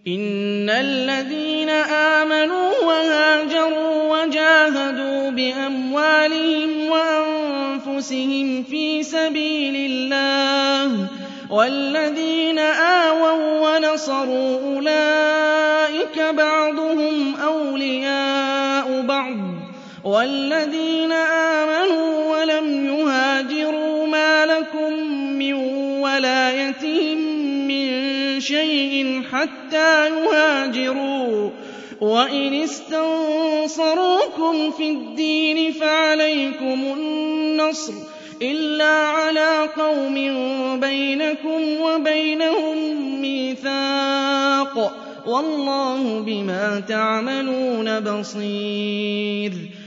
إِنَّ الَّذِينَ آمَنُوا وَهَاجَرُوا وَجَاهَدُوا بِأَمْوَالِهِمْ وَأَنفُسِهِمْ فِي سَبِيلِ اللَّهِ وَالَّذِينَ آوَوا وَّنَصَرُوا أُولَٰئِكَ بَعْضُهُمْ أَوْلِيَاءُ بَعْضٍ ۚ وَالَّذِينَ آمَنُوا وَلَمْ يُهَاجِرُوا مَا لَكُم مِّن وَلَايَتِهِم مِّن شَيْءٍ حَتَّىٰ يُهَاجِرُوا ۚ وَإِنِ اسْتَنصَرُوكُمْ فِي الدِّينِ فَعَلَيْكُمُ النَّصْرُ إِلَّا عَلَىٰ قَوْمٍ بَيْنَكُمْ وَبَيْنَهُم مِّيثَاقٌ ۗ وَاللَّهُ بِمَا تَعْمَلُونَ بَصِيرٌ